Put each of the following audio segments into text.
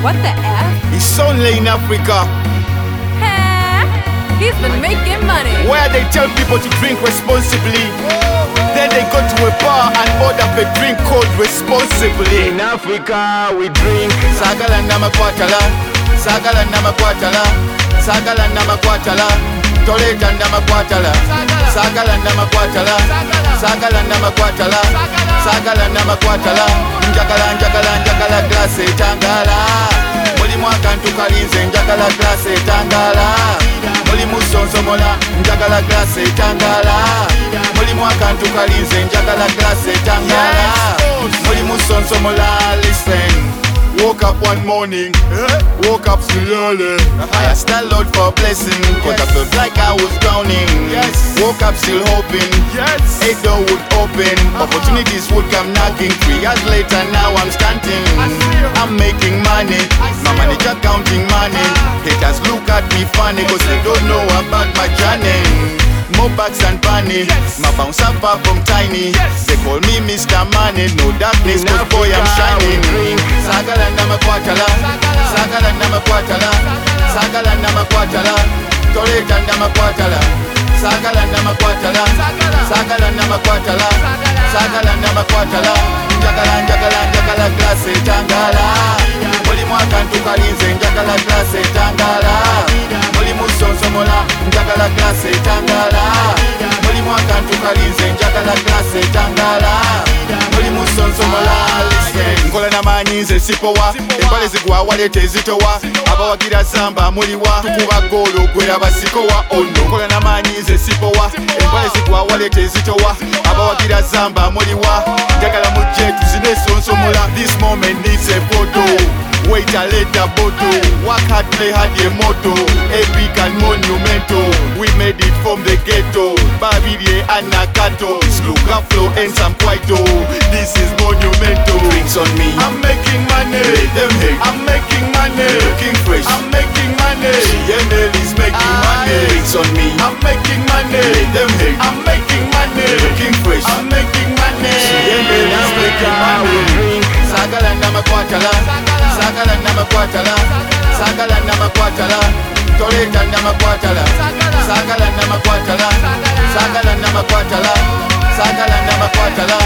What the F? It's only in Africa Huh? He's been making money. where they tell people to drink responsibly. Then they go to a bar and order a drink called responsibly. In Africa we drink Sagala namakwatala, sagala namakwatala, sagala namakwatala, toleta namakwatala, sagala namakwatala, sagala namakwatala, sagala namakwatala, njagala glass etangala. Mulimu akantu kalinze njagala glass etangala. Mulimu sonsomola njagala glass etangala. Mulimu akantu kalinze njagala glass etangala. Mulimu sonsomola. Listen. Woke up one morning, woke up still early. I asked the Lord for a blessing, cause I felt like I was drowning. Woke up still hoping, a door would open, opportunities would come knocking. 3 years later now I'm standing, I'm making money, my manager counting money. Haters look at me funny cause they don't know about my journey. More bags and bunny, my bounce up far from tiny. They call me Mr. Money, no darkness cause boy I'm shining. Sagala namakwatala, sagala namakwatala, sagala namakwatala, toleta namakwatala, sagala namakwatala, sagala namakwatala, sagala namakwatala, njagala glass etangala. Mulimu akantu kalinze njagala glass etangala. Mulimu sonsomola njagala glass etangala. Mulimu akantu kalinze njagala glass etangala. Mulimu sonsomola. Listen, nkola namanyi nze sipowa, empale zigwa walete ezitowa, abawagira zamba muliwa, tukuba golo gwera basikowa ono. Nkola namanyi nze sipowa, empale zigwa walete ezitowa, abawagira zamba muliwa, njagala mujje tuzine sonsomola. This moment needs a photo. Wait a later bottle. Work hard, play hard, a motto. Epic and monumental. We made it from the ghetto. Babidie and Nakato. It's Luka flow and some Kwaito. This is monumental. Drinks on me, I'm making money. Let them hate, I'm making money. Looking fresh, I'm making money. CNL is making money. Drinks on me, I'm making money. Let them hate, I'm making money. Looking fresh, I'm making money. CNL is making money. Sagala namakwatala, sagala namakwatala, sagala namakwatala, toleta namakwatala, sagala namakwatala, sagala namakwatala, sagala namakwatala,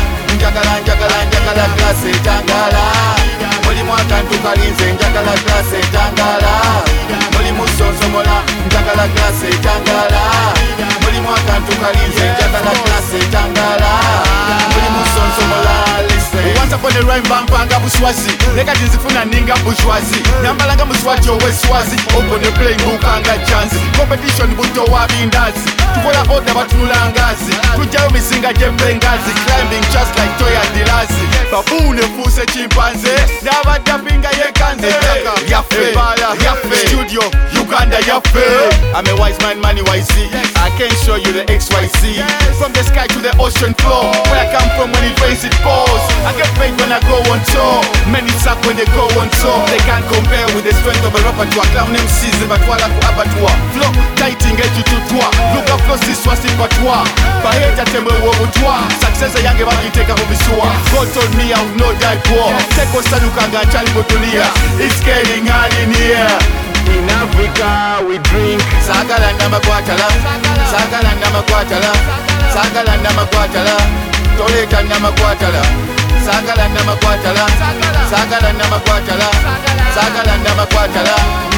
njagala glass etangala. Mulimu akantu kalinze njagala glass etangala. Mulimu sonsomola njagala glass etangala. Mulimu akantu kalinze njagala glass etangala. Mulimu sonsomola. Once upon a rhyme bampanga buswazi, leka tizifuna ninga bushwazi, nyambalanga muswaji oweswazi, open the play mbukanga chanzi, competition buto wabindazi, tukola oda batunula ngazi, tujayo misinga jepengazi, climbing just like Toya Dilazi, baboon efuse chimpanze, nabadapinga yekanze, yafe, yafe, studio, Uganda yafe. I'm a wise man, money wisey, I can show you the XYZ, from the sky to the ocean floor, where I come from when it rains it pours. I get paid when I go on tour. Many suck when they go on tour. They can't compare with the strength of a rapper to a clown MCs. Batwala ku abattoir. Flow tighting get you to toi. Look up flow si swasi patwa. Baheta tembe wogo toi. Success a yange babi take up biswa. God told me I would not die poor. Teko sadukanga chali botulia. It's getting hard in here. In Africa we drink Sagala namakwatala, sagala namakwatala, sagala namakwatala, toleta namakwatala, sagala namakwatala, sagala namakwatala, sagala namakwatala,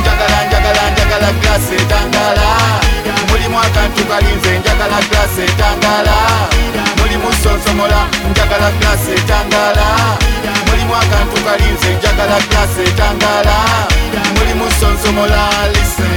njagala glass etangala. Mulimu akantu kalinze njagala glass etangala. Mulimu sonsomola njagala glass etangala. Mulimu akantu kalinze njagala glass etangala. Mulimu sonsomola. Listen.